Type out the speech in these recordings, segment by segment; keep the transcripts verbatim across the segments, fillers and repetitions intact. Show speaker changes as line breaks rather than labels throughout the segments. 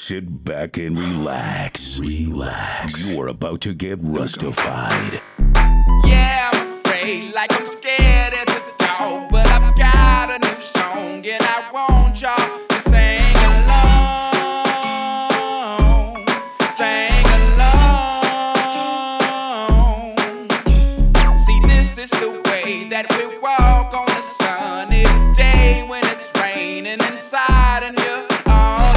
Sit back and relax. Relax. You are about to get Rustified.
Yeah, I'm afraid, like I'm scared as a dog, but I've got a new song and I want y'all to sing along. Sing along. See, this is the way that we walk on the sunny day when it's raining inside and you're all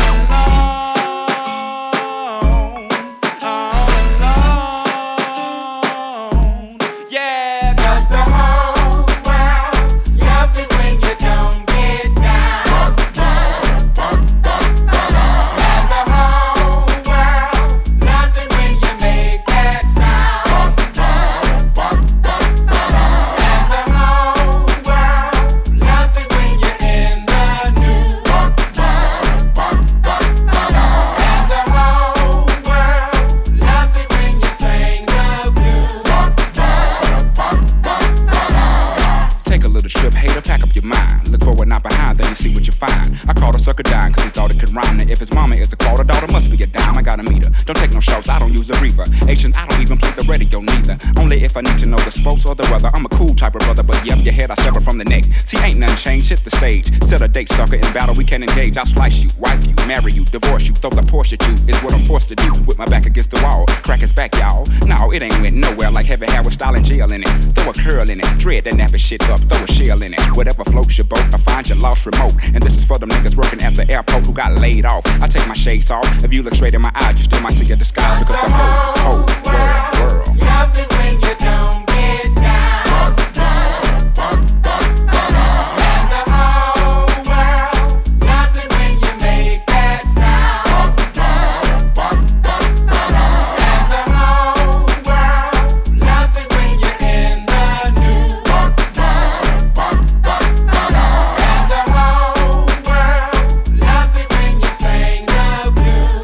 alone. All alone. Yeah, 'cause the whole world loves it when you don't get down. And the whole world loves it when you make that sound. And the whole world loves it when you're in the news. And the whole world loves it when you sing the blues.
Take a little trip, hater, pack up your mind. Look forward, not behind, then you see what you find. I called a sucker dime, cause he thought it could rhyme. Now if his mama is a quarter, daughter must be a dime. I got a meter, don't take no shots, I don't use a reaver. Asian, I don't even play the radio neither. Only if I need to know the sports or the weather. I'm a cool type of brother, but yep, your head I sever from the neck. See, ain't nothing changed, hit the stage. Set a date, sucker, in battle we can engage. I'll slice you, wife you, marry you, divorce you, throw the Porsche at you. Is what I'm forced to do, with my back against the wall. Crack his back, y'all. No, it ain't went nowhere like heavy hair with style and jail in it. Throw a curl in it, dread that nappy shit up, throw a shell in it. Whatever floats your boat, I find your lost remote. And this is for them niggas working at the airport who got laid off. I take my shades off. If you look straight in my eyes, you still might see a disguise. Because the whole, whole world, world
loves it when you don't get down. And the whole world loves it when you make that sound. And the whole world loves it when you're in the news. And the whole world loves it when you sing the blues.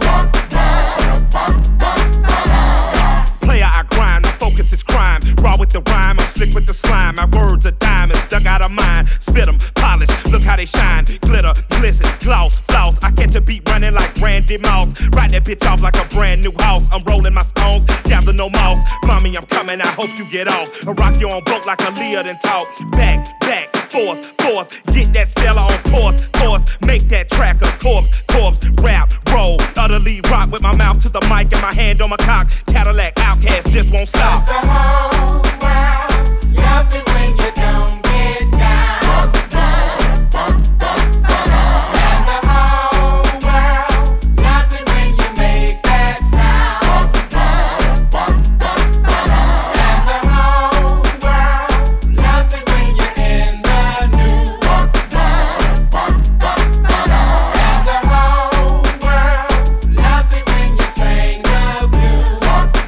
Player, I grind, my focus is crime. Raw with the rhyme, I'm slick with the slime. My words are diamonds, dug out of mine. Spit them, polish, look how they shine. Glitter, glisten, gloss, floss. I catch a beat running like Randy Moss. Ride that bitch off like a brand new house. I'm rolling my stones, gather no mouse. Mommy, I'm coming, I hope you get off. I rock you on boat like a Leah and talk. Back, back, forth, forth. Get that seller on course, course. Make that track a corpse, corpse. Rap, roll, utterly rock with my mouth to the mic and my hand on my cock. Cadillac, Outcast, just won't stop.
The whole world loves it when you don't get down. And the whole world loves it when you make that sound. And the whole world loves it when you're in the news. And the whole world loves it when you sing the blues.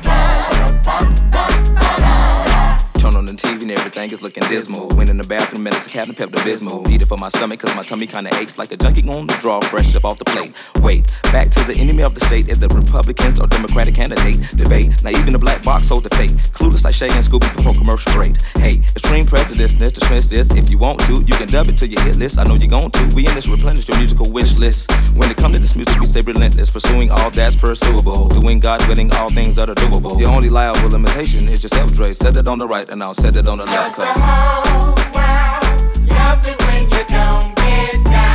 Turn on the T V and everything is looking dismal. Went in the bathroom and it's a Captain Pepto-Bismol. Need it for my stomach cause my tummy kinda aches like a junkie on the draw fresh up off the plate. Wait, back to the enemy of the state. Is the Republicans or Democratic candidate? Debate, now even the black box hold the fate. Clueless like Shay and Scooby before commercial break. Hey, extreme prejudice, dismiss this. If you want to, you can dub it to your hit list. I know you're going to. We in this replenish your musical wish list. When it comes to this music, we stay relentless. Pursuing all that's pursuable. Doing God willing all things that are doable. The only liable limitation is yourself, Dre. Set it on the right and I'll set it on the left.
The whole world loves it when you don't get down.